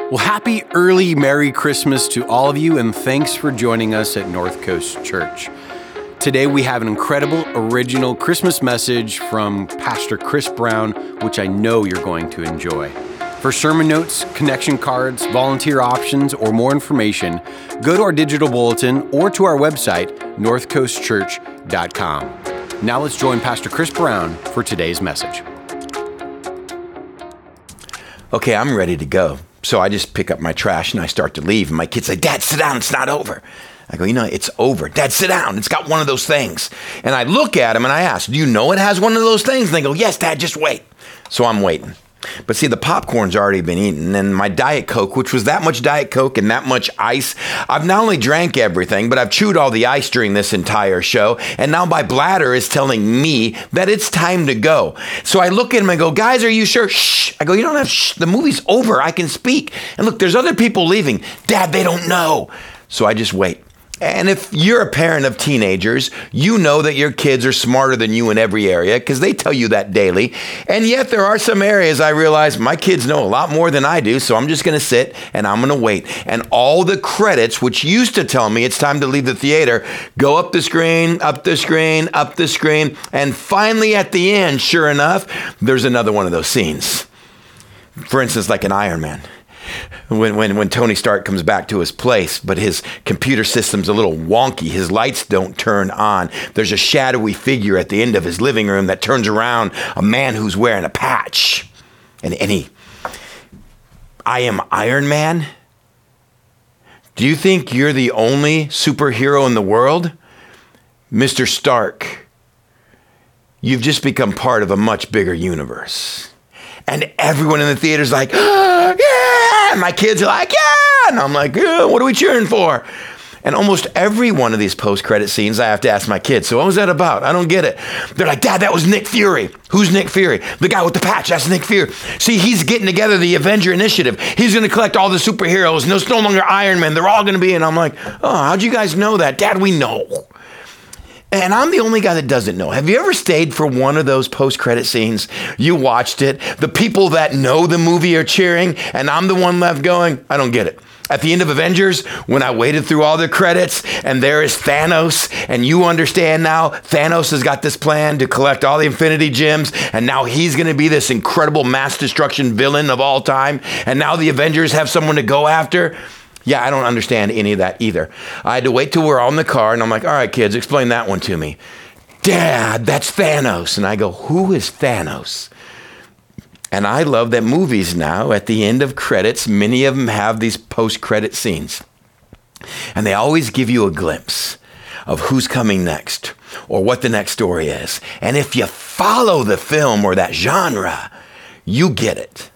Well, happy early Merry Christmas to all of you, and thanks for joining us at North Coast Church. Today we have an incredible original Christmas message from Pastor Chris Brown, which I know you're going to enjoy. For sermon notes, connection cards, volunteer options, or more information, go to our digital bulletin or to our website, northcoastchurch.com. Now let's join Pastor Chris Brown for today's message. Okay, I'm ready to go. So I just pick up my trash and I start to leave. And my kids say, "Dad, sit down. It's not over." I go, "It's over." "Dad, sit down. It's got one of those things." And I look at them and I ask, "Do you know it has one of those things?" And they go, "Yes, Dad, just wait." So I'm waiting. But see, the popcorn's already been eaten, and my Diet Coke, which was that much Diet Coke and that much ice, I've not only drank everything, but I've chewed all the ice during this entire show, and now my bladder is telling me that it's time to go. So I look at him and go, "Guys, are you sure?" "Shh." I go, "You don't have shh. The movie's over. I can speak. And look, there's other people leaving." "Dad, they don't know." So I just wait. And if you're a parent of teenagers, you know that your kids are smarter than you in every area because they tell you that daily. And yet there are some areas I realize my kids know a lot more than I do, so I'm just going to sit and I'm going to wait. And all the credits, which used to tell me it's time to leave the theater, go up the screen, up the screen, up the screen. And finally at the end, sure enough, there's another one of those scenes. For instance, like in Iron Man. When Tony Stark comes back to his place, but his computer system's a little wonky, his lights don't turn on. There's a shadowy figure at the end of his living room that turns around, a man who's wearing a patch. And "I am Iron Man? Do you think you're the only superhero in the world? Mr. Stark, you've just become part of a much bigger universe." And everyone in the theater's like, "Oh, yeah!" And my kids are like, "Yeah!" And I'm like, "Yeah, what are we cheering for?" And almost every one of these post-credit scenes, I have to ask my kids, "So what was that about? I don't get it." They're like, "Dad, that was Nick Fury." "Who's Nick Fury?" "The guy with the patch, that's Nick Fury. See, he's getting together the Avenger Initiative. He's going to collect all the superheroes, and it's no longer Iron Man. They're all going to be," and I'm like, "Oh, how'd you guys know that?" "Dad, we know." And I'm the only guy that doesn't know. Have you ever stayed for one of those post-credit scenes? You watched it. The people that know the movie are cheering, and I'm the one left going, "I don't get it." At the end of Avengers, when I waited through all the credits, and there is Thanos, and you understand now, Thanos has got this plan to collect all the Infinity Gems, and now he's going to be this incredible mass destruction villain of all time, and now the Avengers have someone to go after. Yeah, I don't understand any of that either. I had to wait till we're all in the car, and I'm like, "All right, kids, explain that one to me." "Dad, that's Thanos." And I go, "Who is Thanos?" And I love that movies now, at the end of credits, many of them have these post-credit scenes. And they always give you a glimpse of who's coming next or what the next story is. And if you follow the film or that genre, you get it.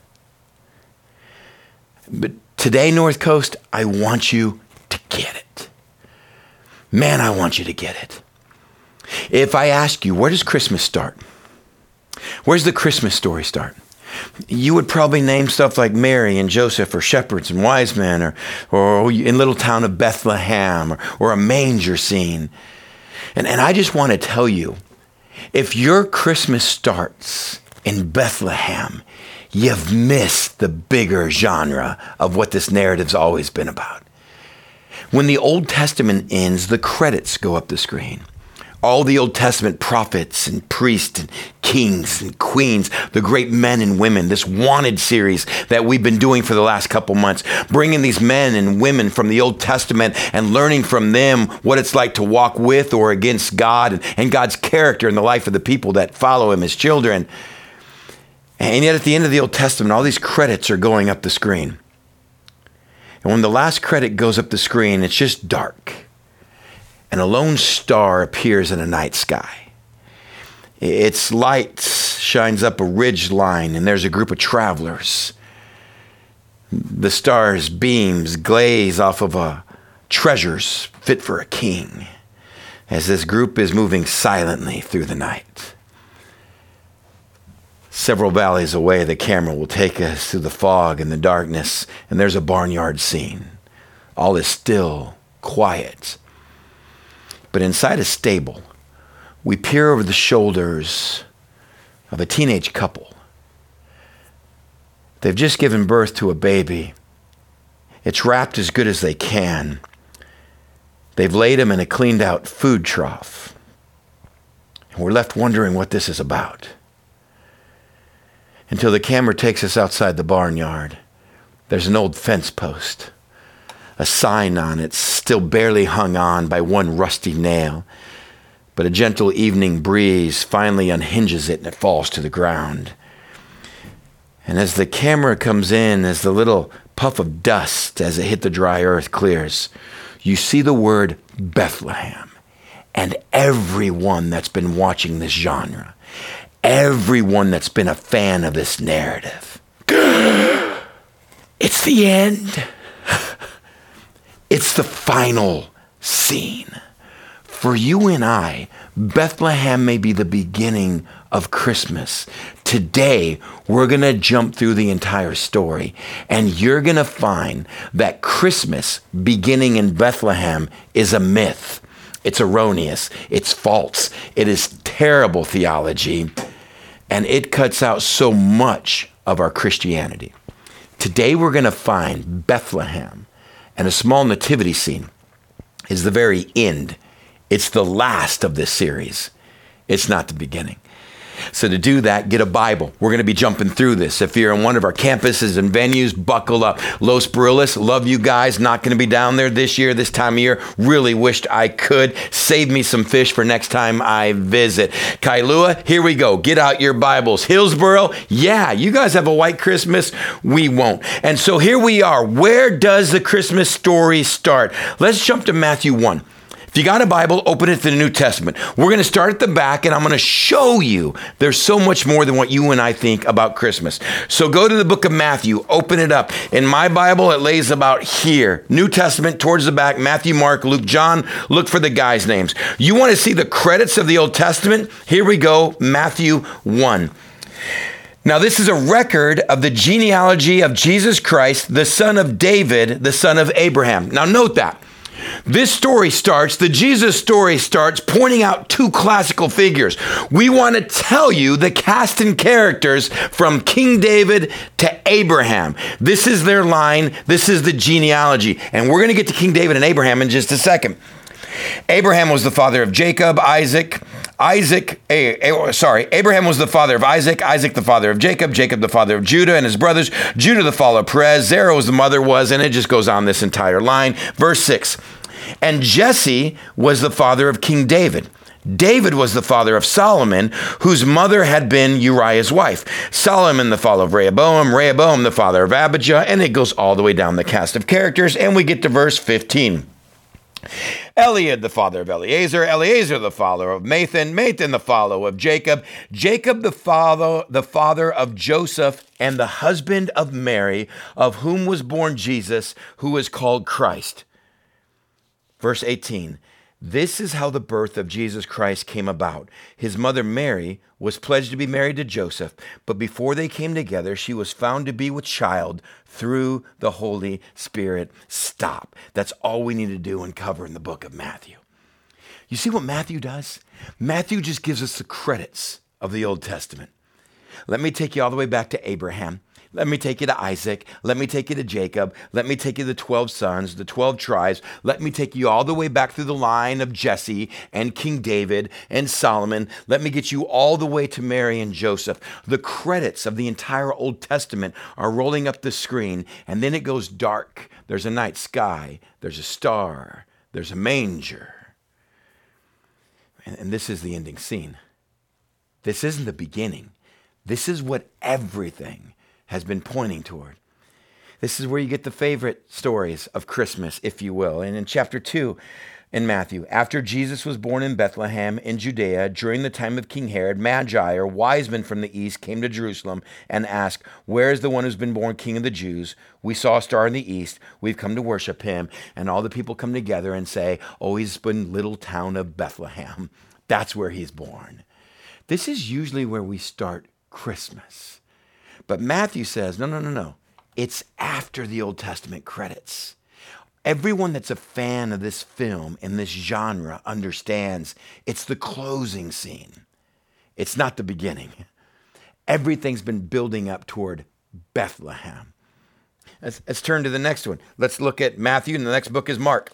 But today, North Coast, I want you to get it. Man, I want you to get it. If I ask you, where does Christmas start? Where's the Christmas story start? You would probably name stuff like Mary and Joseph, or shepherds and wise men, or in little town of Bethlehem, or a manger scene. And I just want to tell you, if your Christmas starts in Bethlehem, you've missed the bigger genre of what this narrative's always been about. When the Old Testament ends, the credits go up the screen. All the Old Testament prophets and priests and kings and queens, the great men and women, this Wanted series that we've been doing for the last couple months, bringing these men and women from the Old Testament and learning from them what it's like to walk with or against God and God's character in the life of the people that follow him as children. And yet at the end of the Old Testament, all these credits are going up the screen. And when the last credit goes up the screen, it's just dark. And a lone star appears in a night sky. Its light shines up a ridge line, and there's a group of travelers. The star's beams glaze off of treasures fit for a king, as this group is moving silently through the night. Several valleys away, the camera will take us through the fog and the darkness, and there's a barnyard scene. All is still, quiet. But inside a stable, we peer over the shoulders of a teenage couple. They've just given birth to a baby, It's wrapped as good as they can. They've laid him in a cleaned out food trough. And we're left wondering what this is about. Until the camera takes us outside the barnyard. There's an old fence post. A sign on it still barely hung on by one rusty nail. But a gentle evening breeze finally unhinges it and it falls to the ground. And as the camera comes in, as the little puff of dust as it hit the dry earth clears, you see the word Bethlehem. And everyone that's been watching this genre, everyone that's been a fan of this narrative, it's the end. It's the final scene. For you and I, Bethlehem may be the beginning of Christmas. Today, we're going to jump through the entire story, and you're going to find that Christmas beginning in Bethlehem is a myth. It's erroneous. It's false. It is terrible theology, and it cuts out so much of our Christianity. Today, we're going to find Bethlehem, and a small nativity scene is the very end. It's the last of this series. It's not the beginning. So to do that, get a Bible. We're going to be jumping through this. If you're in one of our campuses and venues, buckle up. Los Barillas, love you guys. Not going to be down there this year, this time of year. Really wished I could. Save me some fish for next time I visit. Kailua, here we go. Get out your Bibles. Hillsboro, yeah, you guys have a white Christmas. We won't. And so here we are. Where does the Christmas story start? Let's jump to Matthew 1. If you got a Bible, open it to the New Testament. We're going to start at the back, and I'm going to show you there's so much more than what you and I think about Christmas. So go to the book of Matthew, open it up. In my Bible, it lays about here. New Testament towards the back, Matthew, Mark, Luke, John. Look for the guys' names. You want to see the credits of the Old Testament? Here we go, Matthew 1. Now, this is a record of the genealogy of Jesus Christ, the son of David, the son of Abraham. Now, note that. This story starts, the Jesus story starts pointing out two classical figures. We want to tell you the cast and characters from King David to Abraham. This is their line. This is the genealogy. And we're going to get to King David and Abraham in just a second. Abraham was the father of Jacob, Abraham was the father of Isaac the father of Jacob the father of Judah and his brothers, Judah the father of Perez, Zerah was the mother was, and it just goes on this entire line. Verse 6, and Jesse was the father of King David. David was the father of Solomon, whose mother had been Uriah's wife. Solomon the father of Rehoboam, Rehoboam the father of Abijah, and it goes all the way down the cast of characters, and we get to verse 15. Eliad, the father of Eleazar, Eleazar, the father of Mathan, Mathan, the father of Jacob, Jacob, the father of Joseph, and the husband of Mary, of whom was born Jesus, who is called Christ. Verse 18. This is how the birth of Jesus Christ came about. His mother Mary was pledged to be married to Joseph, but before they came together, she was found to be with child through the Holy Spirit. Stop. That's all we need to do and cover in the book of Matthew. You see what Matthew does? Matthew just gives us the credits of the Old Testament. Let me take you all the way back to Abraham. Let me take you to Isaac. Let me take you to Jacob. Let me take you to the 12 sons, the 12 tribes. Let me take you all the way back through the line of Jesse and King David and Solomon. Let me get you all the way to Mary and Joseph. The credits of the entire Old Testament are rolling up the screen, and then it goes dark. There's a night sky. There's a star. There's a manger. And this is the ending scene. This isn't the beginning. This is what everything has been pointing toward. This is where you get the favorite stories of Christmas, if you will. And in chapter 2 in Matthew, after Jesus was born in Bethlehem in Judea, during the time of King Herod, Magi, or wise men from the east, came to Jerusalem and asked, where is the one who's been born King of the Jews? We saw a star in the east. We've come to worship him. And all the people come together and say, oh, he's been little town of Bethlehem. That's where he's born. This is usually where we start Christmas. But Matthew says, no. It's after the Old Testament credits. Everyone that's a fan of this film and this genre understands it's the closing scene. It's not the beginning. Everything's been building up toward Bethlehem. Let's turn to the next one. Let's look at Matthew, and the next book is Mark.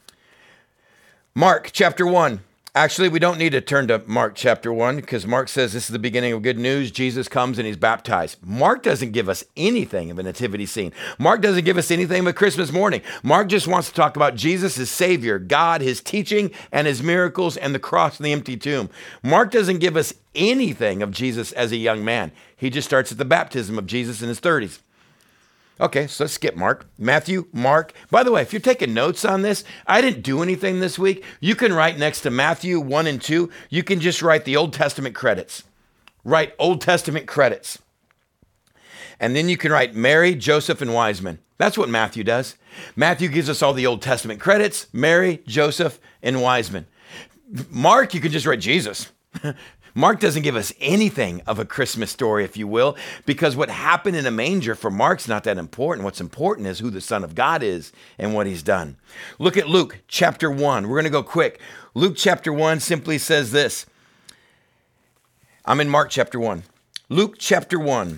Mark chapter 1. Actually, we don't need to turn to Mark chapter 1 because Mark says this is the beginning of good news. Jesus comes and he's baptized. Mark doesn't give us anything of a nativity scene. Mark doesn't give us anything of a Christmas morning. Mark just wants to talk about Jesus as Savior, God, his teaching and his miracles and the cross and the empty tomb. Mark doesn't give us anything of Jesus as a young man. He just starts at the baptism of Jesus in his 30s. Okay, so let's skip Mark. Matthew, Mark. By the way, if you're taking notes on this, I didn't do anything this week. You can write next to Matthew 1 and 2, you can just write the Old Testament credits. Write Old Testament credits. And then you can write Mary, Joseph, and wise men. That's what Matthew does. Matthew gives us all the Old Testament credits, Mary, Joseph, and wise men. Mark, you can just write Jesus. Mark doesn't give us anything of a Christmas story, if you will, because what happened in a manger for Mark's not that important. What's important is who the Son of God is and what he's done. Look at Luke chapter 1. We're going to go quick. Luke chapter 1 simply says this. I'm in Mark chapter 1. Luke chapter 1.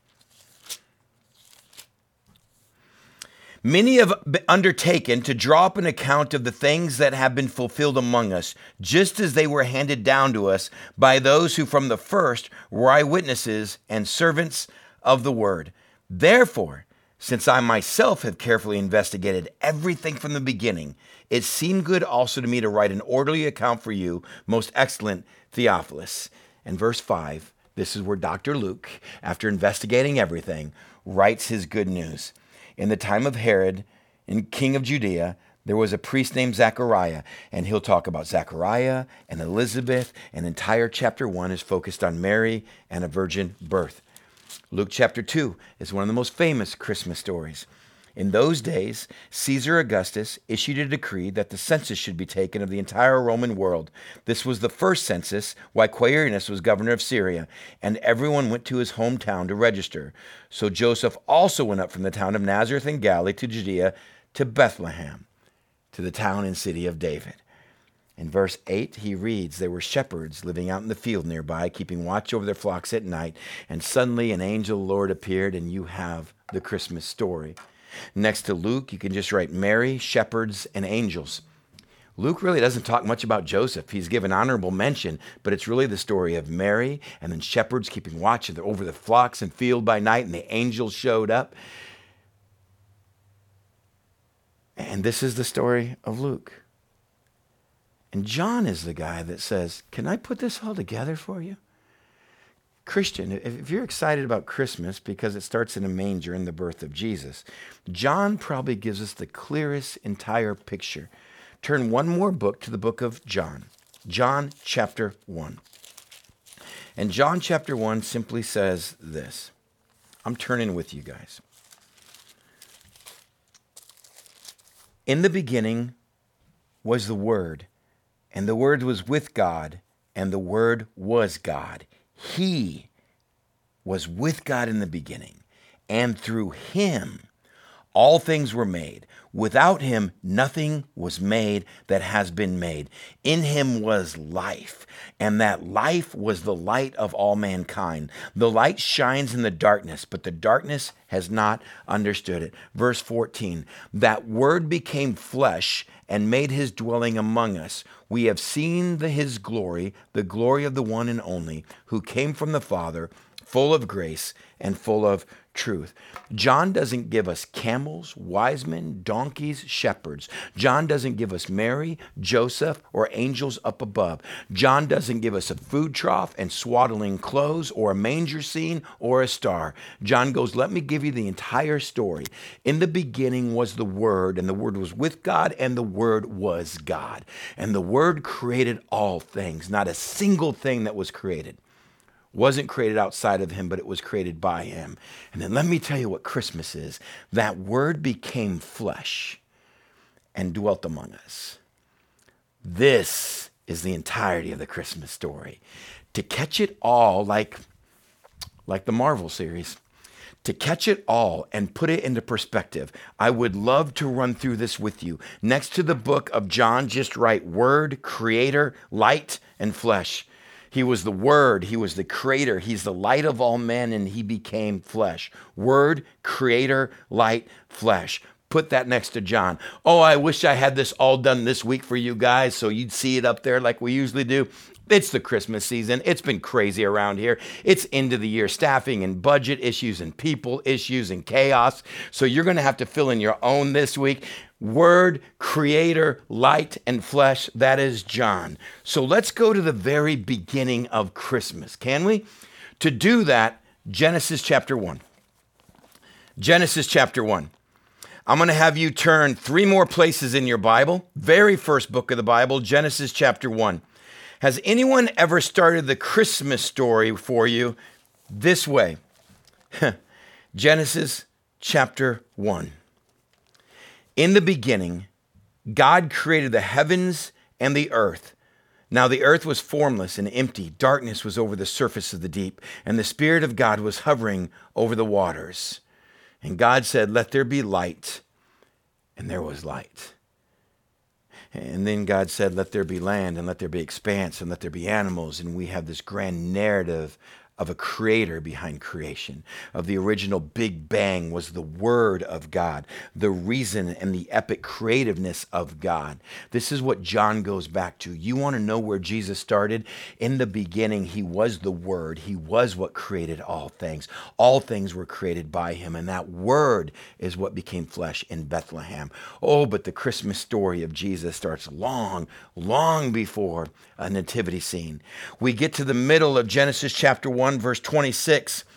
Many have undertaken to draw up an account of the things that have been fulfilled among us, just as they were handed down to us by those who from the first were eyewitnesses and servants of the word. Therefore, since I myself have carefully investigated everything from the beginning, it seemed good also to me to write an orderly account for you, most excellent Theophilus. And verse 5, this is where Dr. Luke, after investigating everything, writes his good news. In the time of Herod, king of Judea, there was a priest named Zechariah, and he'll talk about Zechariah and Elizabeth, and entire chapter 1 is focused on Mary and a virgin birth. Luke chapter 2 is one of the most famous Christmas stories. In those days, Caesar Augustus issued a decree that the census should be taken of the entire Roman world. This was the first census while Quirinius was governor of Syria, and everyone went to his hometown to register. So Joseph also went up from the town of Nazareth in Galilee to Judea to Bethlehem, to the town and city of David. In verse 8, he reads, there were shepherds living out in the field nearby, keeping watch over their flocks at night, and suddenly an angel of the Lord appeared, and you have the Christmas story. Next to Luke, you can just write Mary, shepherds, and angels. Luke really doesn't talk much about Joseph. He's given honorable mention, but it's really the story of Mary and then shepherds keeping watch over the flocks and field by night, and the angels showed up. And this is the story of Luke. And John is the guy that says, can I put this all together for you? Christian, if you're excited about Christmas because it starts in a manger in the birth of Jesus, John probably gives us the clearest entire picture. Turn one more book to the book of John, John chapter 1. And John chapter 1 simply says this. I'm turning with you guys. In the beginning was the Word, and the Word was with God, and the Word was God. He was with God in the beginning, and through him all things were made. Without him nothing was made that has been made. In him was life, and that life was the light of all mankind. The light shines in the darkness, but the darkness has not understood it. Verse 14, that Word became flesh and made his dwelling among us. We have seen his glory, the glory of the one and only, who came from the Father, full of grace and full of truth. John doesn't give us camels, wise men, donkeys, shepherds. John doesn't give us Mary, Joseph, or angels up above. John doesn't give us a food trough and swaddling clothes or a manger scene or a star. John goes, let me give you the entire story. In the beginning was the Word, and the Word was with God, and the Word was God. And the Word created all things. Not a single thing that was created wasn't created outside of him, but it was created by him. And then let me tell you what Christmas is. That Word became flesh and dwelt among us. This is the entirety of the Christmas story. To catch it all, like the Marvel series, to catch it all and put it into perspective, I would love to run through this with you. Next to the book of John, just write Word, Creator, Light, and Flesh. He was the Word. He was the Creator. He's the light of all men, and he became flesh. Word, Creator, light, flesh. Put that next to John. Oh, I wish I had this all done this week for you guys so you'd see it up there like we usually do. It's the Christmas season. It's been crazy around here. It's end of the year staffing and budget issues and people issues and chaos. So you're going to have to fill in your own this week. Word, Creator, light, and flesh. That is John. So let's go to the very beginning of Christmas, can we? To do that, Genesis chapter 1. Genesis chapter 1. I'm going to have you turn 3 more places in your Bible. Very first book of the Bible, Genesis chapter 1. Has anyone ever started the Christmas story for you this way? Genesis chapter 1. In the beginning, God created the heavens and the earth. Now the earth was formless and empty. Darkness was over the surface of the deep, and the Spirit of God was hovering over the waters. And God said, "Let there be light," and there was light. And then God said, "Let there be land, and let there be expanse, and let there be animals." And we have this grand narrative of a creator behind creation, of the original Big Bang was the Word of God, the reason and the epic creativeness of God. This is what John goes back to. You want to know where Jesus started? In the beginning, he was the Word. He was what created all things. All things were created by him, and that Word is what became flesh in Bethlehem. Oh, but the Christmas story of Jesus starts long, long before a nativity scene. We get to the middle of Genesis chapter 1, verse 26.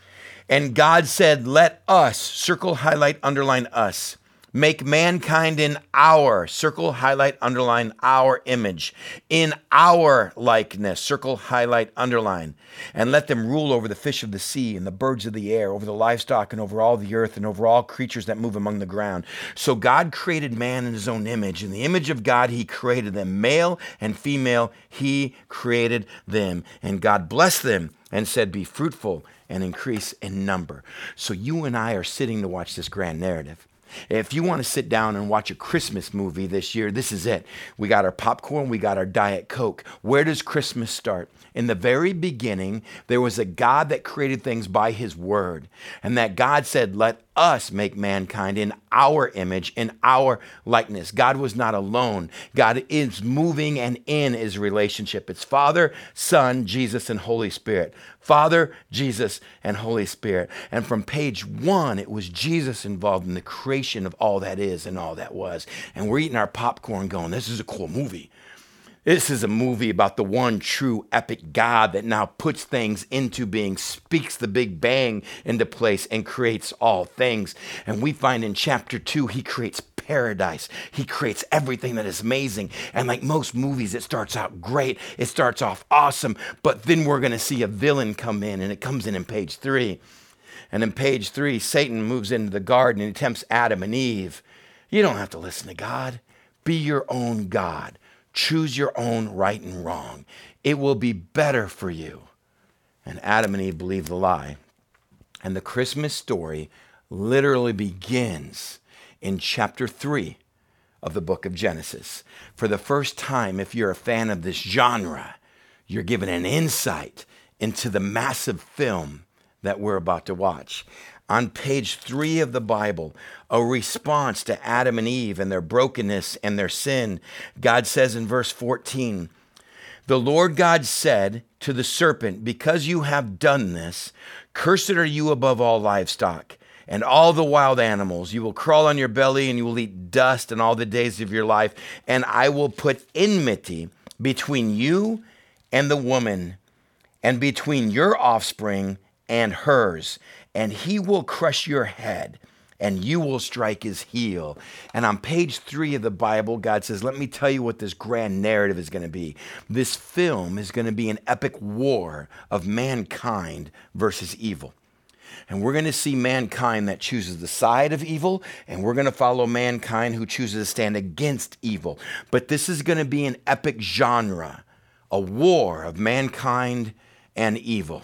And God said, "Let us," circle, highlight, underline us, "make mankind in our," circle, highlight, underline, our image, "in our likeness," circle, highlight, underline, "and let them rule over the fish of the sea and the birds of the air, over the livestock and over all the earth and over all creatures that move among the ground." So God created man in his own image. In the image of God, he created them. Male and female, he created them. And God blessed them and said, "Be fruitful and increase in number." So you and I are sitting to watch this grand narrative. If you want to sit down and watch a Christmas movie this year, this is it. We got our popcorn, we got our Diet Coke. Where does Christmas start? In the very beginning, there was a God that created things by his word. And that God said, "Let us make mankind in our image, in our likeness." God was not alone. God is moving, and in his relationship. It's Father, Son, Jesus, and Holy Spirit. Father, Jesus, and Holy Spirit. And from page 1, it was Jesus involved in the creation of all that is and all that was. And we're eating our popcorn going, this is a cool movie. This is a movie about the one true epic God that now puts things into being, speaks the Big Bang into place, and creates all things. And we find in chapter 2, he creates paradise. He creates everything that is amazing. And like most movies, it starts out great. It starts off awesome. But then we're going to see a villain come in, and it comes in page 3. And in page 3, Satan moves into the garden and tempts Adam and Eve. You don't have to listen to God. Be your own God. Choose your own right and wrong. It will be better for you. And Adam and Eve believe the lie. And the Christmas story literally begins in chapter 3 of the book of Genesis. For the first time, if you're a fan of this genre, you're given an insight into the massive film that we're about to watch. On page 3 of the Bible, a response to Adam and Eve and their brokenness and their sin. God says in verse 14, "The Lord God said to the serpent, 'Because you have done this, cursed are you above all livestock and all the wild animals. You will crawl on your belly and you will eat dust in all the days of your life. And I will put enmity between you and the woman, and between your offspring and hers. And he will crush your head, and you will strike his heel.'" And on page 3 of the Bible, God says, let me tell you what this grand narrative is going to be. This film is going to be an epic war of mankind versus evil. And we're going to see mankind that chooses the side of evil, and we're going to follow mankind who chooses to stand against evil. But this is going to be an epic genre, a war of mankind and evil.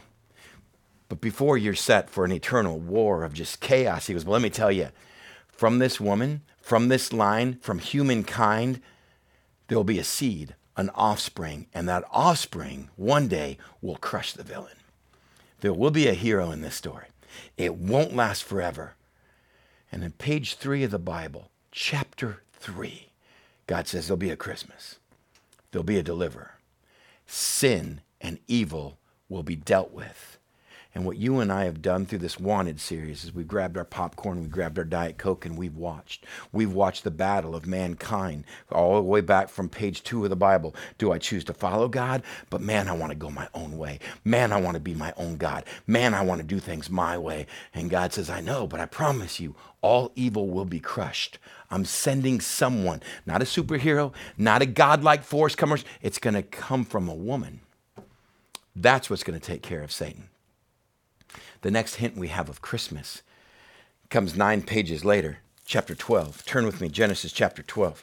But before you're set for an eternal war of just chaos, he goes, well, let me tell you, from this woman, from this line, from humankind, there'll be a seed, an offspring, and that offspring one day will crush the villain. There will be a hero in this story. It won't last forever. And in page 3 of the Bible, chapter 3, God says there'll be a Christmas. There'll be a deliverer. Sin and evil will be dealt with. And what you and I have done through this Wanted series is we've grabbed our popcorn, we grabbed our Diet Coke, and we've watched. We've watched the battle of mankind all the way back from page 2 of the Bible. Do I choose to follow God? But man, I want to go my own way. Man, I want to be my own God. Man, I want to do things my way. And God says, I know, but I promise you, all evil will be crushed. I'm sending someone, not a superhero, not a godlike force comer. It's going to come from a woman. That's what's going to take care of Satan. The next hint we have of Christmas comes 9 pages later, chapter 12. Turn with me, Genesis chapter 12.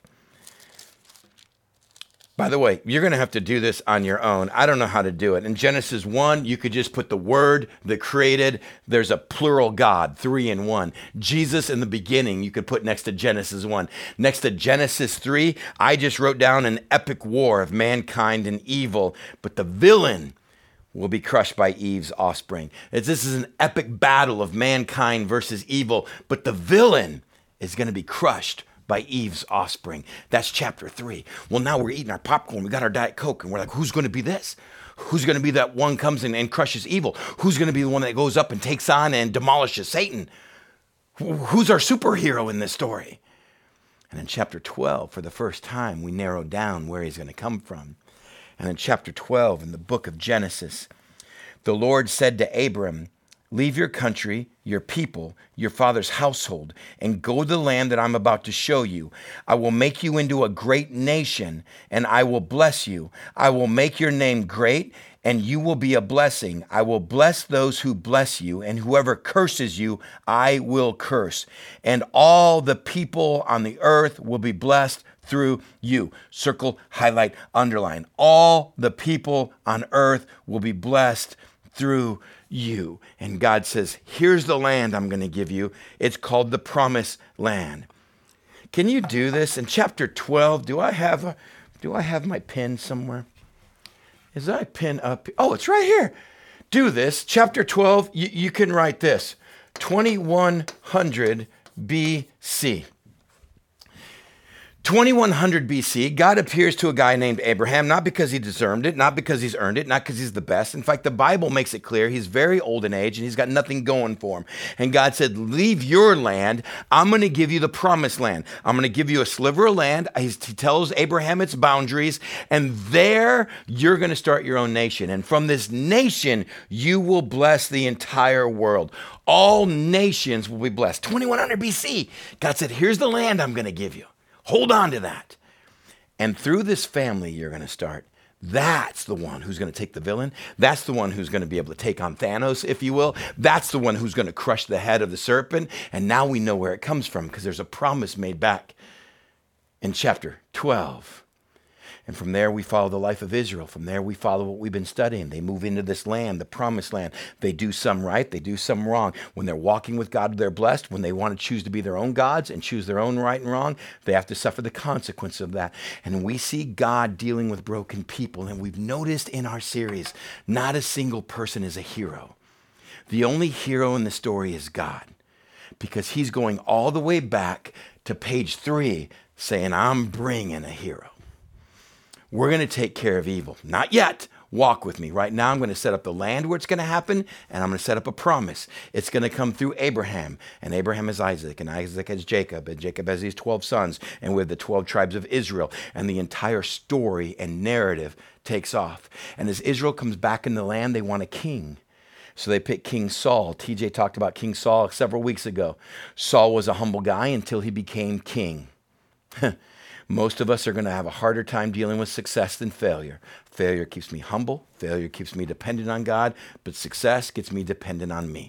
By the way, you're going to have to do this on your own. I don't know how to do it. In Genesis 1, you could just put the word that created. There's a plural God, 3 in 1. Jesus in the beginning, you could put next to Genesis 1. Next to Genesis 3, I just wrote down an epic war of mankind and evil, but the villain will be crushed by Eve's offspring. This is an epic battle of mankind versus evil, but the villain is going to be crushed by Eve's offspring. That's chapter 3. Well, now we're eating our popcorn. We got our Diet Coke, and we're like, who's going to be this? Who's going to be that one comes in and crushes evil? Who's going to be the one that goes up and takes on and demolishes Satan? Who's our superhero in this story? And in chapter 12, for the first time, we narrow down where he's going to come from. And in chapter 12, in the book of Genesis, the Lord said to Abram, leave your country, your people, your father's household, and go to the land that I'm about to show you. I will make you into a great nation, and I will bless you. I will make your name great, and you will be a blessing. I will bless those who bless you, and whoever curses you, I will curse. And all the people on the earth will be blessed through you. Circle, highlight, underline. All the people on earth will be blessed through you. And God says, here's the land I'm going to give you. It's called the Promised Land. Can you do this? In chapter 12, do I have my pen somewhere? Is that pin up? Oh, it's right here. Do this. Chapter 12, you can write this. 2100 BC. 2100 BC, God appears to a guy named Abraham, not because he deserved it, not because he's earned it, not because he's the best. In fact, the Bible makes it clear he's very old in age and he's got nothing going for him. And God said, leave your land. I'm going to give you the promised land. I'm going to give you a sliver of land. He tells Abraham its boundaries, and there you're going to start your own nation. And from this nation, you will bless the entire world. All nations will be blessed. 2100 BC, God said, here's the land I'm going to give you. Hold on to that. And through this family you're going to start, that's the one who's going to take the villain. That's the one who's going to be able to take on Thanos, if you will. That's the one who's going to crush the head of the serpent. And now we know where it comes from because there's a promise made back in chapter 12. And from there, we follow the life of Israel. From there, we follow what we've been studying. They move into this land, the promised land. They do some right, they do some wrong. When they're walking with God, they're blessed. When they want to choose to be their own gods and choose their own right and wrong, they have to suffer the consequence of that. And we see God dealing with broken people. And we've noticed in our series, not a single person is a hero. The only hero in the story is God, because he's going all the way back to page 3 saying, I'm bringing a hero. We're going to take care of evil. Not yet. Walk with me. Right now, I'm going to set up the land where it's going to happen, and I'm going to set up a promise. It's going to come through Abraham, and Abraham is Isaac, and Isaac is Jacob, and Jacob has these 12 sons, and with the 12 tribes of Israel, and the entire story and narrative takes off. And as Israel comes back in the land, they want a king. So they pick King Saul. TJ talked about King Saul several weeks ago. Saul was a humble guy until he became king. Most of us are going to have a harder time dealing with success than failure. Failure keeps me humble. Failure keeps me dependent on God. But success gets me dependent on me.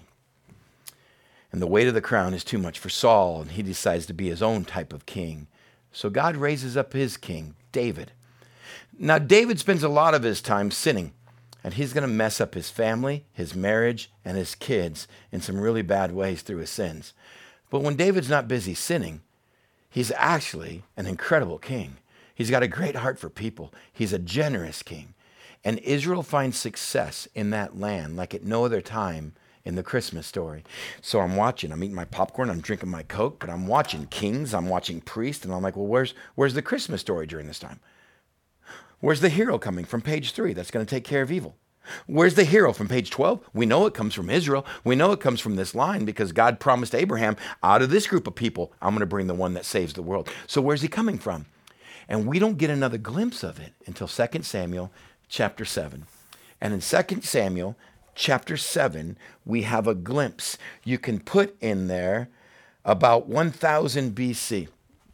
And the weight of the crown is too much for Saul, and he decides to be his own type of king. So God raises up his king, David. Now, David spends a lot of his time sinning, and he's going to mess up his family, his marriage, and his kids in some really bad ways through his sins. But when David's not busy sinning, he's actually an incredible king. He's got a great heart for people. He's a generous king. And Israel finds success in that land like at no other time in the Christmas story. So I'm watching, I'm eating my popcorn, I'm drinking my Coke, but I'm watching kings, I'm watching priests, and I'm like, well, where's the Christmas story during this time? Where's the hero coming from page 3 that's going to take care of evil? Where's the hero from page 12? We know it comes from Israel. We know it comes from this line because God promised Abraham, out of this group of people, I'm going to bring the one that saves the world. So where's he coming from? And we don't get another glimpse of it until 2 Samuel chapter 7. And in 2 Samuel chapter 7, we have a glimpse. You can put in there about 1000 BC.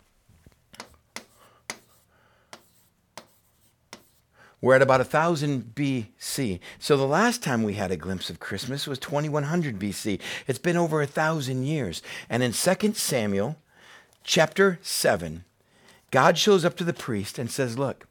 We're at about 1000 BC. So the last time we had a glimpse of Christmas was 2100 BC. It's been over 1,000 years. And in 2 Samuel chapter 7, God shows up to the priest and says, look,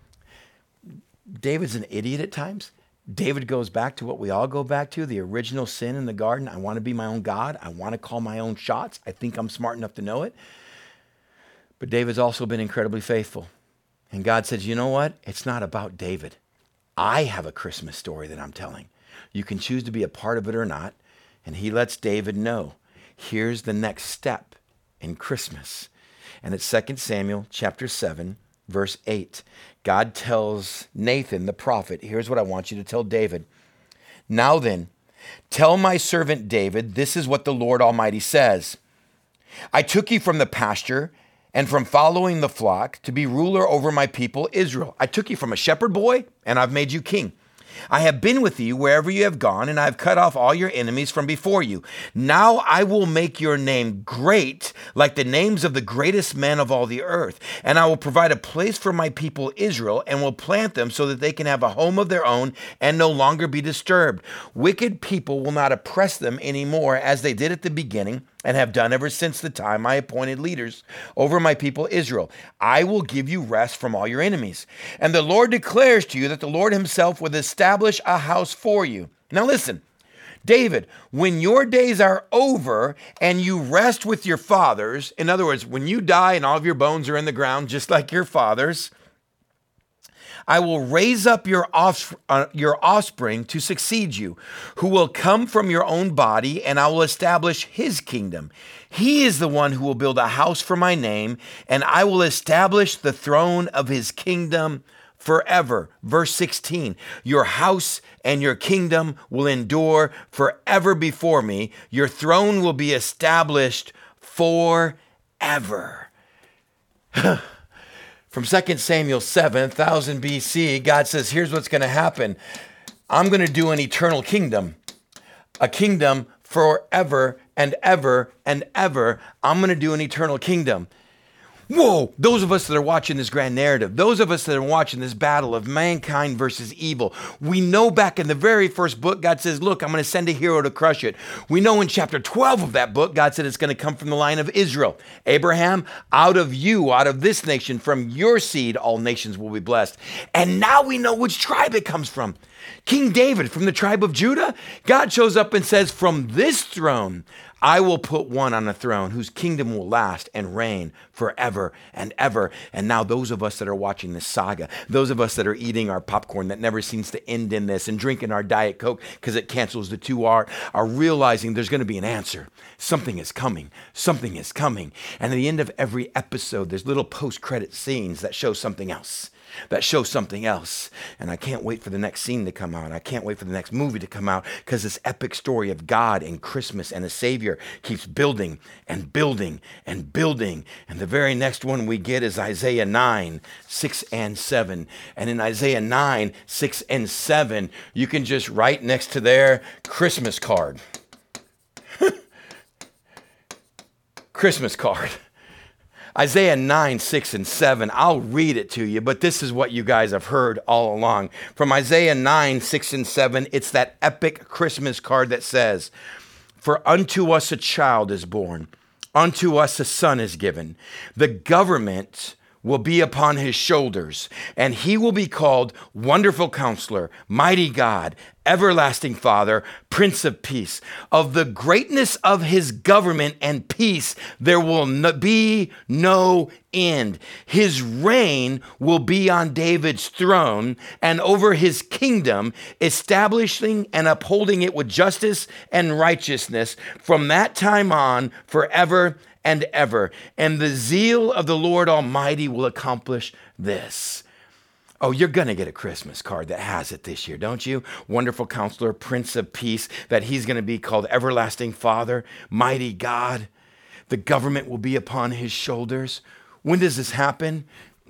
David's an idiot at times. David goes back to what we all go back to, the original sin in the garden. I want to be my own God. I want to call my own shots. I think I'm smart enough to know it. But David's also been incredibly faithful. And God says, you know what? It's not about David. I have a Christmas story that I'm telling. You can choose to be a part of it or not. And he lets David know, here's the next step in Christmas. And it's 2 Samuel chapter 7, verse 8. God tells Nathan, the prophet, here's what I want you to tell David. Now then, tell my servant David, this is what the Lord Almighty says. I took you from the pasture and from following the flock to be ruler over my people Israel. I took you from a shepherd boy, and I've made you king. I have been with you wherever you have gone, and I have cut off all your enemies from before you. Now I will make your name great, like the names of the greatest men of all the earth. And I will provide a place for my people Israel, and will plant them so that they can have a home of their own and no longer be disturbed. Wicked people will not oppress them anymore as they did at the beginning, and have done ever since the time I appointed leaders over my people Israel. I will give you rest from all your enemies. And the Lord declares to you that the Lord himself will establish a house for you. Now listen, David, when your days are over and you rest with your fathers, in other words, when you die and all of your bones are in the ground, just like your fathers, I will raise up your offspring to succeed you, who will come from your own body, and I will establish his kingdom. He is the one who will build a house for my name, and I will establish the throne of his kingdom forever. Verse 16, your house and your kingdom will endure forever before me. Your throne will be established forever. From 2 Samuel 7, 1000 BC, God says, here's what's going to happen. I'm going to do an eternal kingdom, a kingdom forever and ever and ever. I'm going to do an eternal kingdom. Whoa, those of us that are watching this grand narrative, those of us that are watching this battle of mankind versus evil, we know back in the very first book, God says, look, I'm going to send a hero to crush it. We know in chapter 12 of that book, God said it's going to come from the line of Israel. Abraham, out of you, out of this nation, from your seed, all nations will be blessed. And now we know which tribe it comes from. King David from the tribe of Judah. God shows up and says, from this throne, I will put one on a throne whose kingdom will last and reign forever and ever. And now those of us that are watching this saga, those of us that are eating our popcorn that never seems to end in this and drinking our Diet Coke because it cancels the 2 R, are realizing there's going to be an answer. Something is coming. Something is coming. And at the end of every episode, there's little post-credit scenes that show something else. And I can't wait for the next scene to come out. I can't wait for the next movie to come out because this epic story of God and Christmas and a Savior keeps building and building and building. And the very next one we get is Isaiah 9, 6 and 7. And in Isaiah 9, 6 and 7, you can just write next to their Christmas card. Christmas card. Isaiah 9, 6, and 7. I'll read it to you, but this is what you guys have heard all along. From Isaiah 9, 6, and 7, it's that epic Christmas card that says, for unto us a child is born, unto us a son is given. The government will be upon his shoulders, and he will be called Wonderful Counselor, Mighty God, Everlasting Father, Prince of Peace. Of the greatness of his government and peace, there will be no end. His reign will be on David's throne and over his kingdom, establishing and upholding it with justice and righteousness from that time on forever and ever. And the zeal of the Lord Almighty will accomplish this. Oh, you're going to get a Christmas card that has it this year, don't you? Wonderful Counselor, Prince of Peace, that he's going to be called Everlasting Father, Mighty God. The government will be upon his shoulders. When does this happen?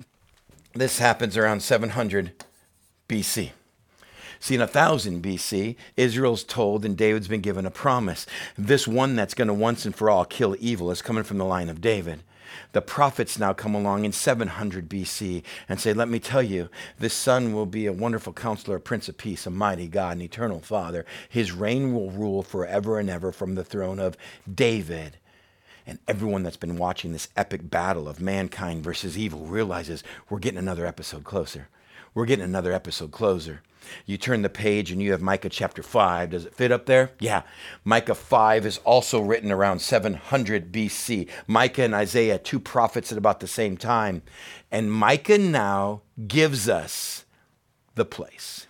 This happens around 700 BC. See, in 1000 BC, Israel's told and David's been given a promise. This one that's going to once and for all kill evil is coming from the line of David. The prophets now come along in 700 BC and say, let me tell you, this son will be a wonderful counselor, a prince of peace, a mighty God, an eternal father. His reign will rule forever and ever from the throne of David. And everyone that's been watching this epic battle of mankind versus evil realizes we're getting another episode closer. We're getting another episode closer. You turn the page and you have Micah chapter 5. Does it fit up there? Yeah. Micah 5 is also written around 700 BC. Micah and Isaiah, two prophets at about the same time. And Micah now gives us the place.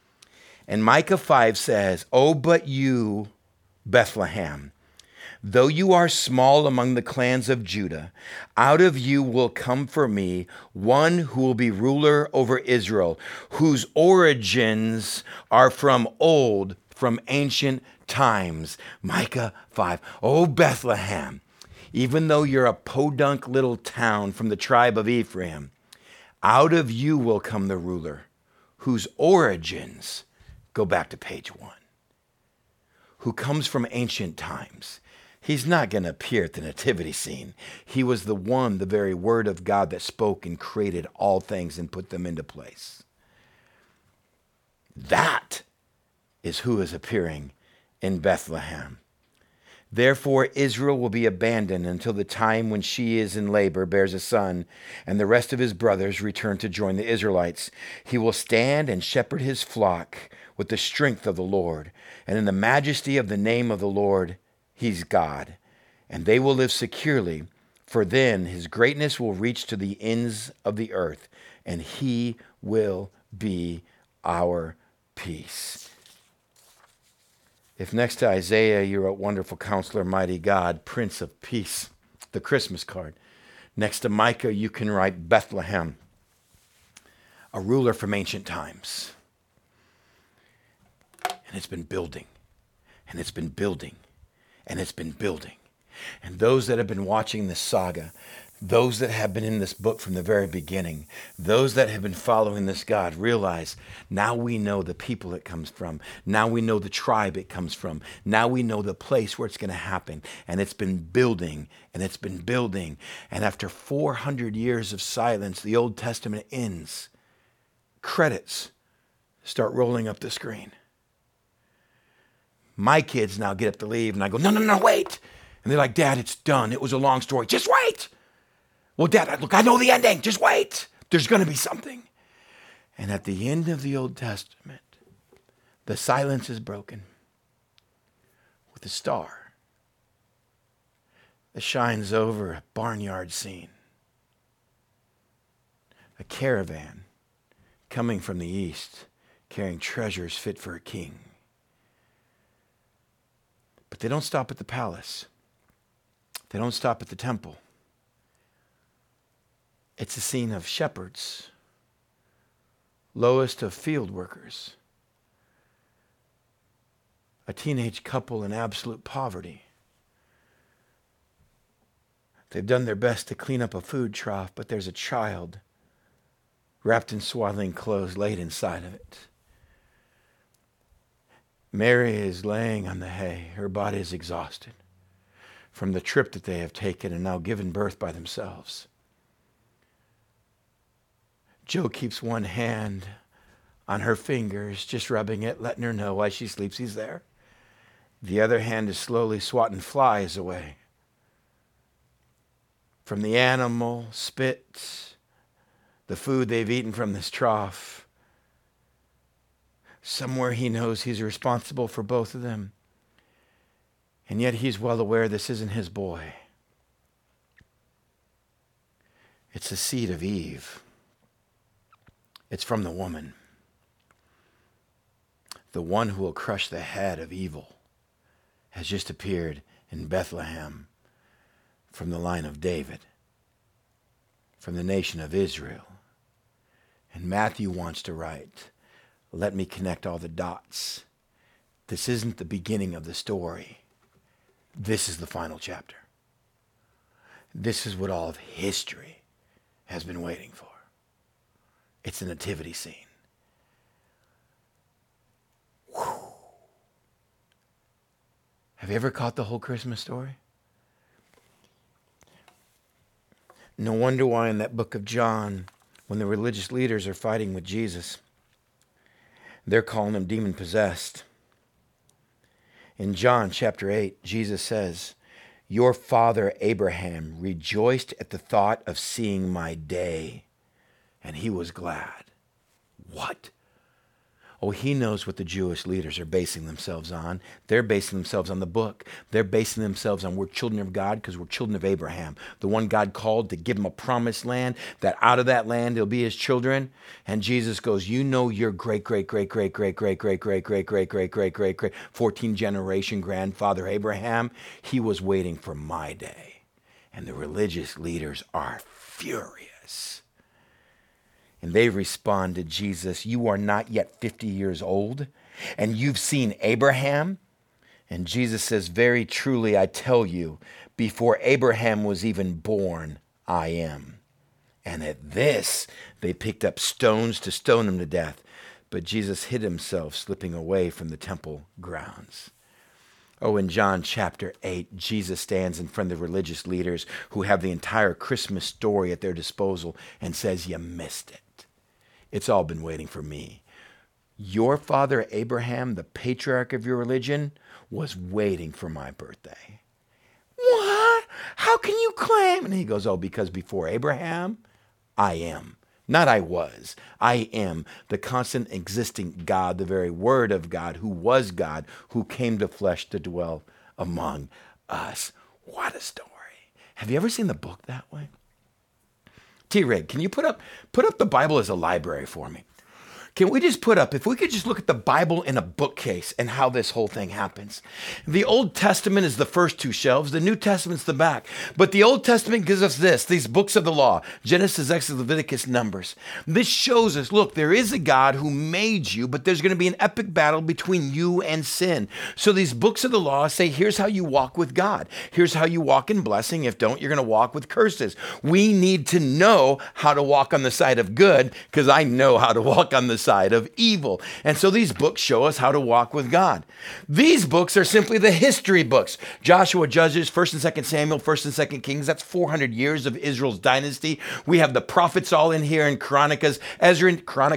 And Micah 5 says, "Oh, but you, Bethlehem, though you are small among the clans of Judah, out of you will come for me one who will be ruler over Israel, whose origins are from old, from ancient times." Micah 5. Oh, Bethlehem, even though you're a podunk little town from the tribe of Ephraim, out of you will come the ruler, whose origins go back to page 1, who comes from ancient times. He's not going to appear at the nativity scene. He was the one, the very word of God that spoke and created all things and put them into place. That is who is appearing in Bethlehem. Therefore, Israel will be abandoned until the time when she is in labor, bears a son, and the rest of his brothers return to join the Israelites. He will stand and shepherd his flock with the strength of the Lord, and in the majesty of the name of the Lord, he's God, and they will live securely, for then his greatness will reach to the ends of the earth, and he will be our peace. If next to Isaiah you wrote Wonderful Counselor, Mighty God, Prince of Peace, the Christmas card, next to Micah you can write Bethlehem, a ruler from ancient times. And it's been building, and it's been building, and it's been building. And those that have been watching this saga, those that have been in this book from the very beginning, those that have been following this God realize now we know the people it comes from. Now we know the tribe it comes from. Now we know the place where it's going to happen. And it's been building, and it's been building. And after 400 years of silence, the Old Testament ends. Credits start rolling up the screen. My kids now get up to leave, and I go, no, wait. And they're like, Dad, it's done. It was a long story. Just wait. Well, Dad, look, I know the ending. Just wait. There's going to be something. And at the end of the Old Testament, the silence is broken with a star that shines over a barnyard scene. A caravan coming from the east, carrying treasures fit for a king. But they don't stop at the palace. They don't stop at the temple. It's a scene of shepherds, lowest of field workers, a teenage couple in absolute poverty. They've done their best to clean up a food trough, but there's a child wrapped in swaddling clothes laid inside of it. Mary is laying on the hay. Her body is exhausted from the trip that they have taken and now given birth by themselves. Joe keeps one hand on her fingers, just rubbing it, letting her know while she sleeps he's there. The other hand is slowly swatting flies away from the animal, spit, the food they've eaten from this trough. Somewhere he knows he's responsible for both of them. And yet he's well aware this isn't his boy. It's the seed of Eve. It's from the woman. The one who will crush the head of evil has just appeared in Bethlehem from the line of David, from the nation of Israel. And Matthew wants to write, let me connect all the dots. This isn't the beginning of the story. This is the final chapter. This is what all of history has been waiting for. It's a nativity scene. Whew. Have you ever caught the whole Christmas story? No wonder why in that book of John, when the religious leaders are fighting with Jesus, they're calling him demon-possessed. In John chapter 8, Jesus says, your father Abraham rejoiced at the thought of seeing my day, and he was glad. What? Oh, he knows what the Jewish leaders are basing themselves on. They're basing themselves on the book. They're basing themselves on we're children of God because we're children of Abraham, the one God called to give him a promised land, that out of that land he'll be his children. And Jesus goes, you know your great 14 generation grandfather Abraham, he was waiting for my day. And the religious leaders are furious. And they respond to Jesus, you are not yet 50 years old, and you've seen Abraham? And Jesus says, very truly, I tell you, before Abraham was even born, I am. And at this, they picked up stones to stone him to death. But Jesus hid himself, slipping away from the temple grounds. Oh, in John chapter 8, Jesus stands in front of the religious leaders who have the entire Christmas story at their disposal and says, you missed it. It's all been waiting for me. Your father Abraham, the patriarch of your religion, was waiting for my birthday. What? How can you claim? And he goes, oh, because before Abraham, I am. Not I was. I am the constant existing God, the very Word of God, who was God, who came to flesh to dwell among us. What a story. Have you ever seen the book that way? T-Rig, can you put up the Bible as a library for me? Can we just put up, if we could just look at the Bible in a bookcase and how this whole thing happens. The Old Testament is the first two shelves, the New Testament's the back. But the Old Testament gives us these books of the law, Genesis, Exodus, Leviticus, Numbers. This shows us, look, there is a God who made you, but there's going to be an epic battle between you and sin. So these books of the law say, here's how you walk with God. Here's how you walk in blessing. If don't, you're going to walk with curses. We need to know how to walk on the side of good, because I know how to walk on the side of evil. And so these books show us how to walk with God. These books are simply the history books. Joshua, Judges, 1st and 2nd Samuel, 1st and 2nd Kings. That's 400 years of Israel's dynasty. We have the prophets all in here in Chronicles, Ezra,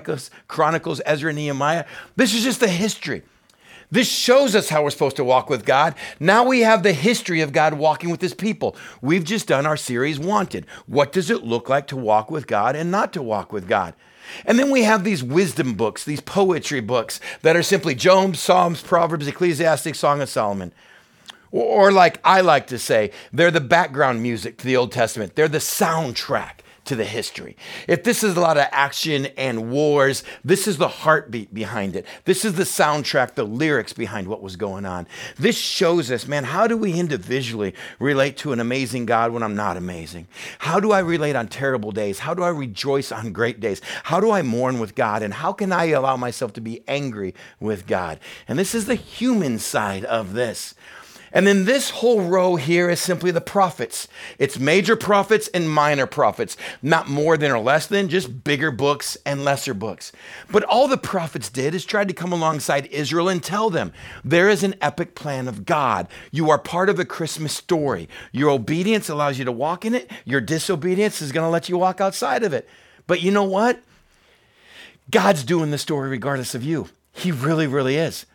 Nehemiah. This is just the history. This shows us how we're supposed to walk with God. Now we have the history of God walking with his people. We've just done our series, Wanted. What does it look like to walk with God and not to walk with God? And then we have these wisdom books, these poetry books that are simply Job, Psalms, Proverbs, Ecclesiastes, Song of Solomon. Or like I like to say, they're the background music to the Old Testament. They're the soundtrack to the history. If this is a lot of action and wars, this is the heartbeat behind it. This is the soundtrack, the lyrics behind what was going on. This shows us, man, how do we individually relate to an amazing God when I'm not amazing? How do I relate on terrible days? How do I rejoice on great days? How do I mourn with God? And how can I allow myself to be angry with God? And this is the human side of this. And then this whole row here is simply the prophets. It's major prophets and minor prophets, not more than or less than, just bigger books and lesser books. But all the prophets did is tried to come alongside Israel and tell them, there is an epic plan of God. You are part of the Christmas story. Your obedience allows you to walk in it. Your disobedience is going to let you walk outside of it. But you know what? God's doing the story regardless of you. He really, really is.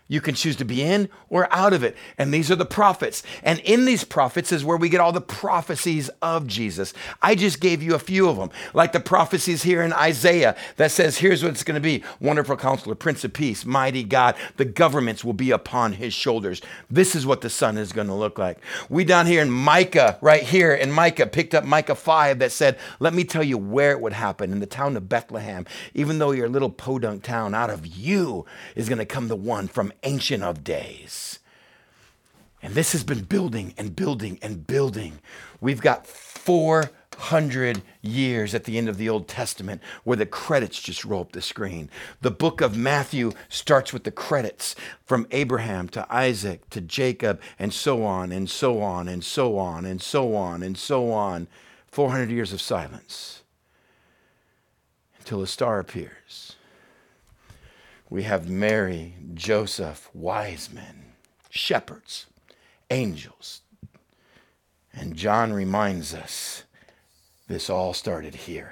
You can choose to be in or out of it. And these are the prophets. And in these prophets is where we get all the prophecies of Jesus. I just gave you a few of them, like the prophecies here in Isaiah that says, here's what it's going to be. Wonderful Counselor, Prince of Peace, Mighty God. The governments will be upon his shoulders. This is what the Son is going to look like. We down here in Micah, right here in Micah, picked up Micah 5 that said, let me tell you where it would happen, in the town of Bethlehem. Even though you're a little podunk town, out of you is going to come the one from Ancient of Days. And this has been building and building and building. We've got 400 years at the end of the Old Testament where the credits just roll up the screen. The book of Matthew starts with the credits from Abraham to Isaac to Jacob and so on and so on and so on and so on and so on. 400 years of silence until a star appears. We have Mary, Joseph, wise men, shepherds, angels. And John reminds us this all started here.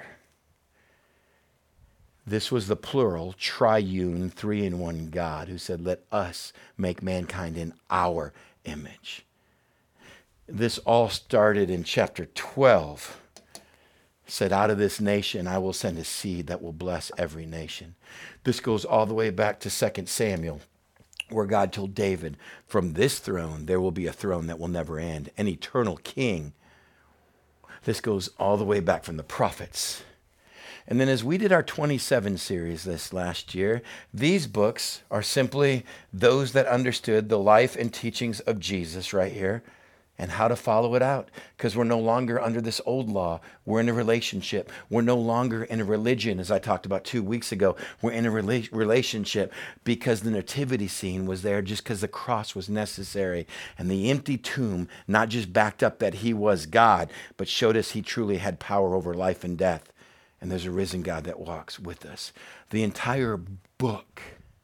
This was the plural, triune, three-in-one God who said, let us make mankind in our image. This all started in chapter 12. Said, out of this nation I will send a seed that will bless every nation. This goes all the way back to 2 Samuel, where God told David, from this throne there will be a throne that will never end, an eternal king. This goes all the way back from the prophets. And then as we did our 27 series this last year, these books are simply those that understood the life and teachings of Jesus right here, and how to follow it out, because we're no longer under this old law. We're in a relationship. We're no longer in a religion, as I talked about 2 weeks ago. We're in a relationship because the nativity scene was there just because the cross was necessary. And the empty tomb not just backed up that he was God, but showed us he truly had power over life and death. And there's a risen God that walks with us. The entire book,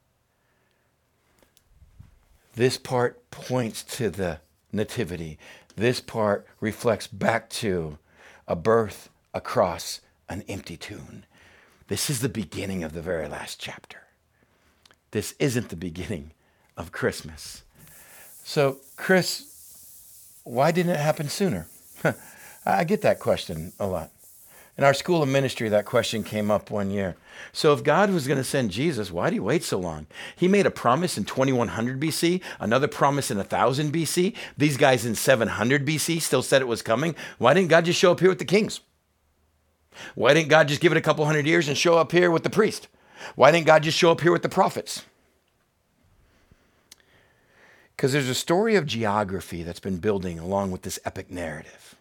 this part points to the nativity. This part reflects back to a birth across an empty tomb. This is the beginning of the very last chapter. This isn't the beginning of Christmas. So, Chris, why didn't it happen sooner? I get that question a lot. In our school of ministry, that question came up one year. So if God was going to send Jesus, why did he wait so long? He made a promise in 2100 BC, another promise in 1000 BC. These guys in 700 BC still said it was coming. Why didn't God just show up here with the kings? Why didn't God just give it a couple hundred years and show up here with the priest? Why didn't God just show up here with the prophets? Because there's a story of geography that's been building along with this epic narrative.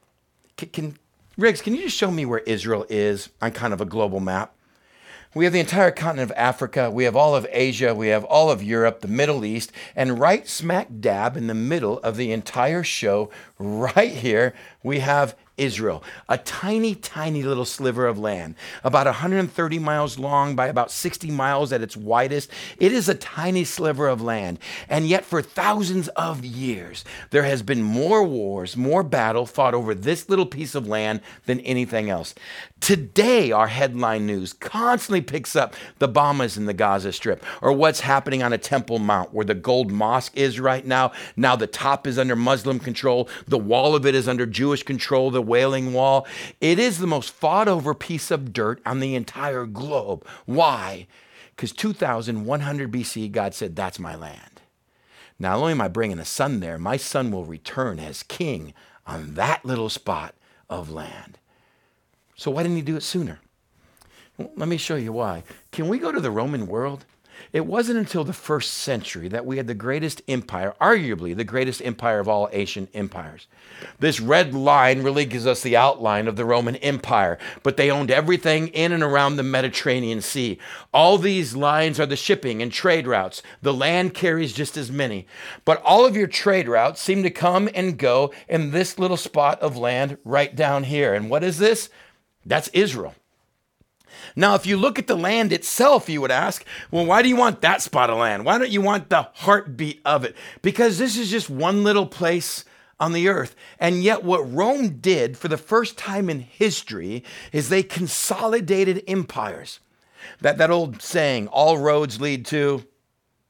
Riggs, can you just show me where Israel is on kind of a global map? We have the entire continent of Africa. We have all of Asia. We have all of Europe, the Middle East. And right smack dab in the middle of the entire show, right here, we have Israel, a tiny, tiny little sliver of land, about 130 miles long by about 60 miles at its widest. It is a tiny sliver of land. And yet for thousands of years, there has been more wars, more battle fought over this little piece of land than anything else. Today, our headline news constantly picks up the bombas in the Gaza Strip, or what's happening on a Temple Mount where the gold mosque is right now. Now the top is under Muslim control. The wall of it is under Jewish control, the Wailing Wall. It is the most fought over piece of dirt on the entire globe. Why? Because 2100 BC, God said, that's my land. Not only am I bringing a son there, my son will return as king on that little spot of land. So why didn't he do it sooner? Well, let me show you why. Can we go to the Roman world? It wasn't until the 1st century that we had the greatest empire, arguably the greatest empire of all Asian empires. This red line really gives us the outline of the Roman Empire, but they owned everything in and around the Mediterranean Sea. All these lines are the shipping and trade routes. The land carries just as many. But all of your trade routes seem to come and go in this little spot of land right down here. And what is this? That's Israel. Now, if you look at the land itself, you would ask, well, why do you want that spot of land? Why don't you want the heartbeat of it? Because this is just one little place on the earth. And yet what Rome did for the first time in history is they consolidated empires. That old saying, all roads lead to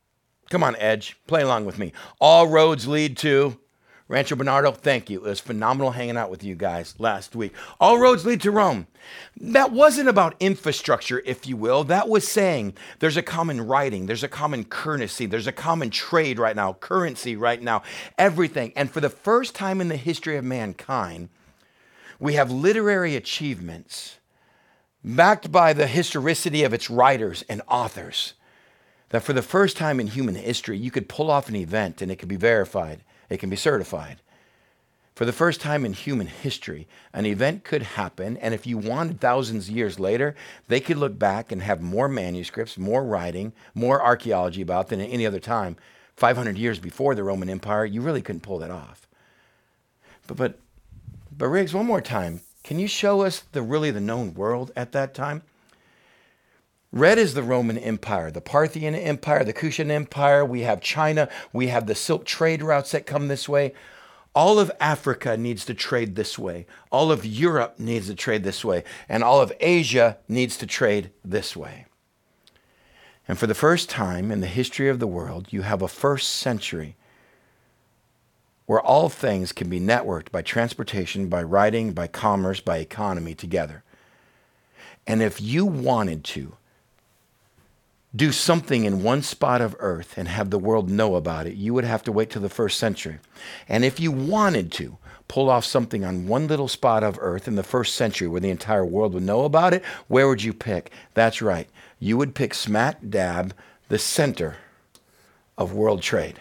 Come on, Edge, play along with me. All roads lead to Rancho Bernardo. Thank you. It was phenomenal hanging out with you guys last week. All roads lead to Rome. That wasn't about infrastructure, if you will. That was saying there's a common writing, there's a common currency, there's a common trade right now, currency right now, everything. And for the first time in the history of mankind, we have literary achievements backed by the historicity of its writers and authors, that for the first time in human history, you could pull off an event and it could be verified, it can be certified. For the first time in human history, an event could happen, and if you wanted thousands of years later, they could look back and have more manuscripts, more writing, more archaeology about than at any other time. 500 years before the Roman Empire, you really couldn't pull that off. But Riggs, one more time, can you show us the known world at that time? Red is the Roman Empire, the Parthian Empire, the Kushan Empire. We have China. We have the Silk trade routes that come this way. All of Africa needs to trade this way. All of Europe needs to trade this way. And all of Asia needs to trade this way. And for the first time in the history of the world, you have a first century where all things can be networked by transportation, by writing, by commerce, by economy together. And if you wanted to do something in one spot of earth and have the world know about it, you would have to wait till the first century. And if you wanted to pull off something on one little spot of earth in the first century where the entire world would know about it, where would you pick? That's right. You would pick smack dab the center of world trade.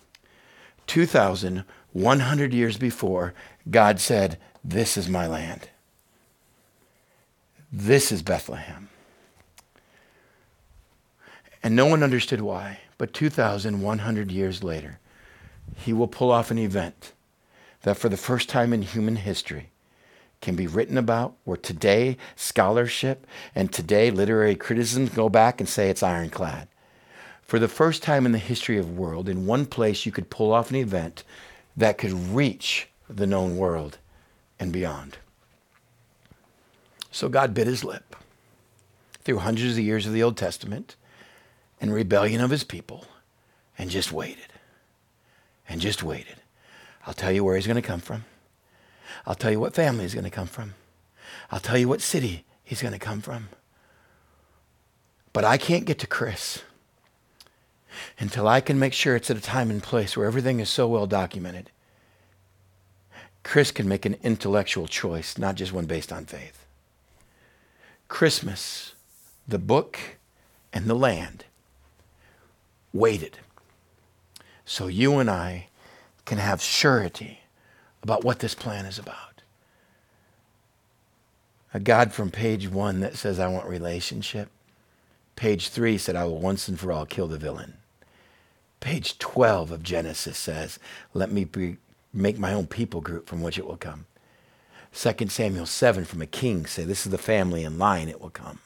2,100 years before, God said, "This is my land. This is Bethlehem." And no one understood why. But 2,100 years later, he will pull off an event that for the first time in human history can be written about, where today scholarship and today literary criticism go back and say it's ironclad. For the first time in the history of the world, in one place you could pull off an event that could reach the known world and beyond. So God bit his lip through hundreds of years of the Old Testament and rebellion of his people, and just waited. And just waited. I'll tell you where he's going to come from. I'll tell you what family he's going to come from. I'll tell you what city he's going to come from. But I can't get to Chris until I can make sure it's at a time and place where everything is so well documented. Chris can make an intellectual choice, not just one based on faith. Christmas, the book and the land, waited so you and I can have surety about what this plan is about. A God from page 1 that says, "I want relationship." Page 3 said, "I will once and for all kill the villain." Page 12 of Genesis says, "Let me make my own people group from which it will come." 2 Samuel 7 from a king say, "This is the family in line, it will come."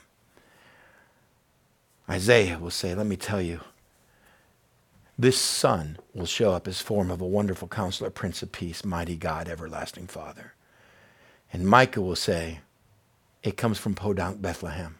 Isaiah will say, "Let me tell you, this son will show up as form of a wonderful counselor, Prince of Peace, mighty God, everlasting Father." And Micah will say, "It comes from Podunk, Bethlehem."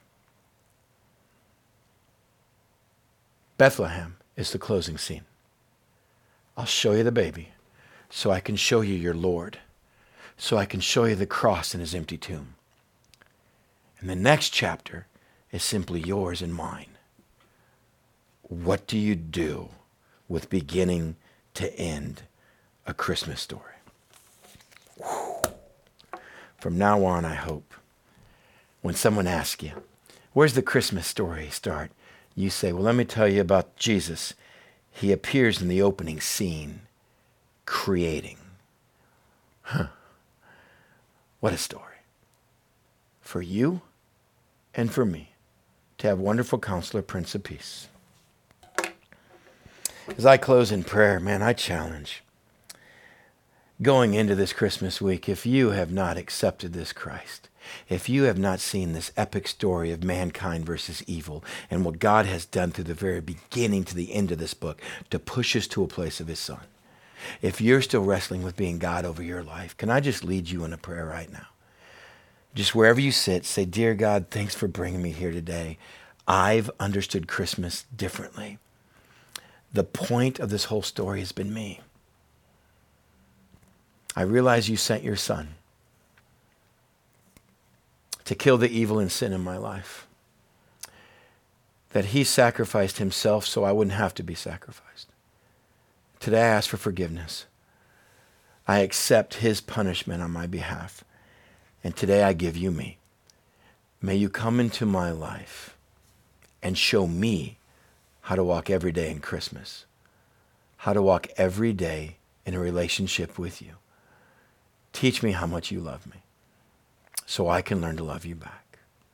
Bethlehem is the closing scene. I'll show you the baby so I can show you your Lord, so I can show you the cross in his empty tomb. And the next chapter is simply yours and mine. What do you do with beginning to end a Christmas story? Whew. From now on, I hope, when someone asks you, "Where's the Christmas story start?" you say, "Well, let me tell you about Jesus. He appears in the opening scene, creating." What a story. For you and for me to have wonderful counselor, Prince of Peace. As I close in prayer, man, I challenge, going into this Christmas week, if you have not accepted this Christ, if you have not seen this epic story of mankind versus evil and what God has done through the very beginning to the end of this book to push us to a place of his son, if you're still wrestling with being God over your life, can I just lead you in a prayer right now? Just wherever you sit, say, "Dear God, thanks for bringing me here today. I've understood Christmas differently The point of this whole story has been me. I realize you sent your son to kill the evil and sin in my life. That he sacrificed himself so I wouldn't have to be sacrificed. Today I ask for forgiveness. I accept his punishment on my behalf. And today I give you me. May you come into my life and show me how to walk every day in Christmas. How to walk every day in a relationship with you. Teach me how much you love me so I can learn to love you back.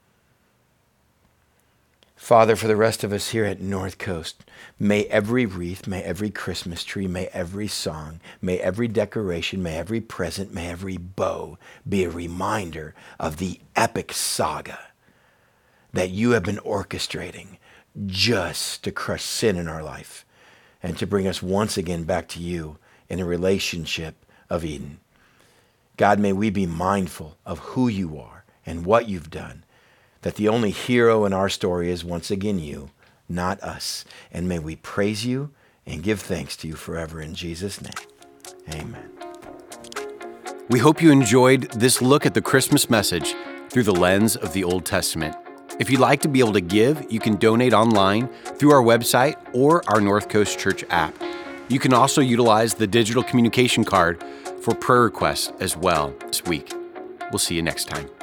Father, for the rest of us here at North Coast, may every wreath, may every Christmas tree, may every song, may every decoration, may every present, may every bow be a reminder of the epic saga that you have been orchestrating just to crush sin in our life and to bring us once again back to you in a relationship of Eden. God, may we be mindful of who you are and what you've done, that the only hero in our story is once again you, not us. And may we praise you and give thanks to you forever in Jesus' name. Amen. We hope you enjoyed this look at the Christmas message through the lens of the Old Testament. If you'd like to be able to give, you can donate online through our website or our North Coast Church app. You can also utilize the digital communication card for prayer requests as well this week. We'll see you next time.